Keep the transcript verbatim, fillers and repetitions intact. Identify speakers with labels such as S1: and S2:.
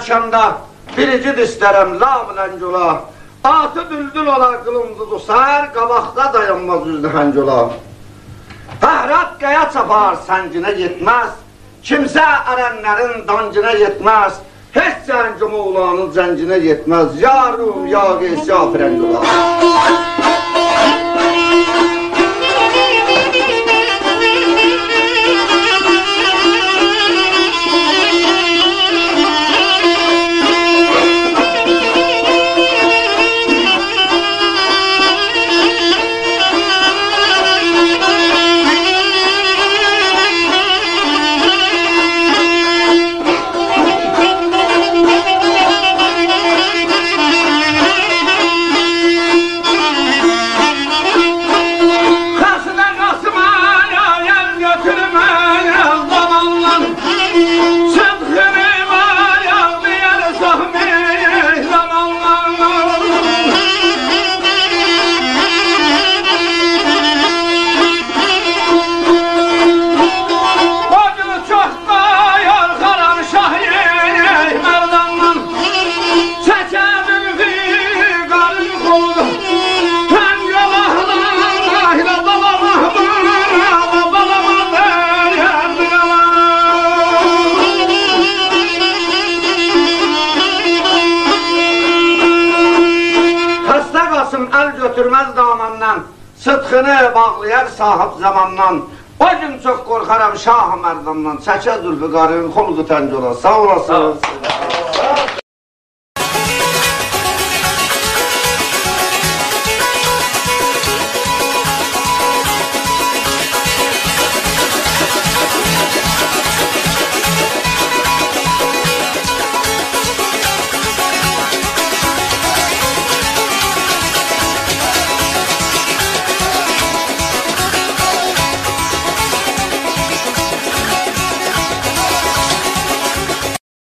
S1: döşəndə biricid istərəm lavləncola. Atı düldül olar qılımdı dusar, qabaqda dayanmaz üzdü həncola. Fəhrat qaya çapar səncinə yetməz, kimsə ərənlərin dancına yetməz, heç zəncim oğlanın zəncinə yetməz, yarum, ya qeys, ya frəncola. Götürmez damandan, sıdkını bağlayar sahip zamandan. O gün çok korkarım Şah-ı Merdandan, çəkə zülfüqarın xulqu təncola. Sağ olasınız.